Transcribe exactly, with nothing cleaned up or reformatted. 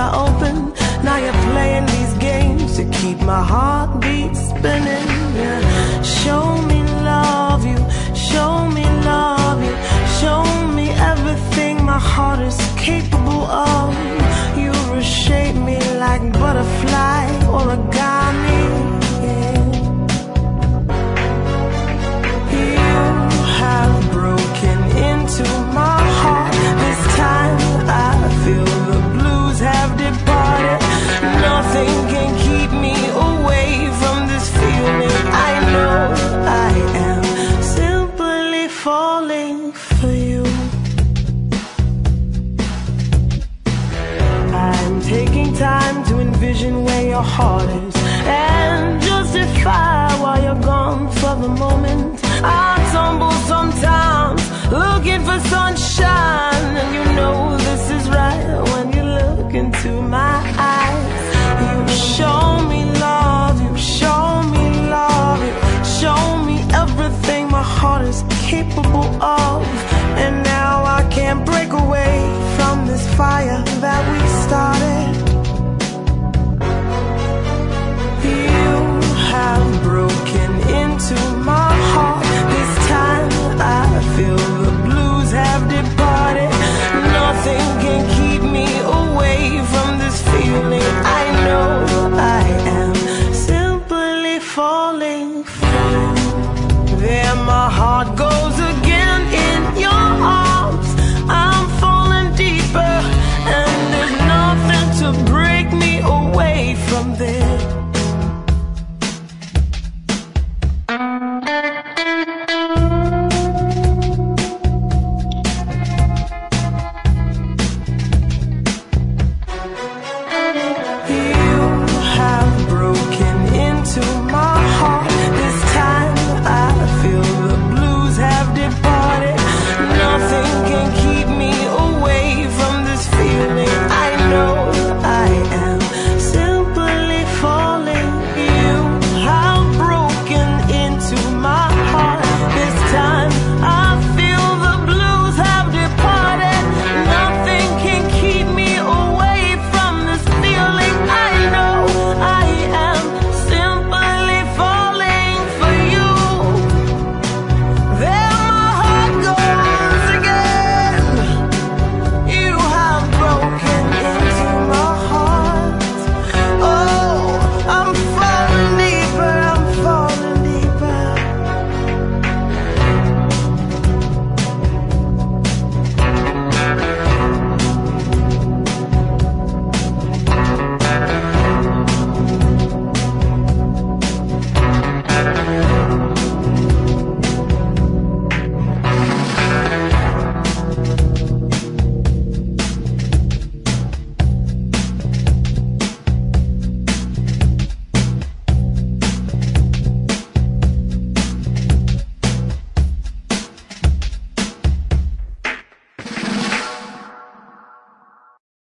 wide open. Now you're playing these games to keep my heartbeat spinning. Yeah. Show me love you, show me love you, show me everything my heart is capable of. You reshape me like butterfly origami. Yeah. You have broken into my heart. This time I feel the blues have departed. Nothing can keep me away from this feeling. I know I am simply falling for you. I'm taking time to envision where your heart is and justify why you're gone for the moment. I tumble sometimes looking for sunshine, and you know this is right when you look into my eyes. You show me love, you show me love, you show me everything my heart is capable of.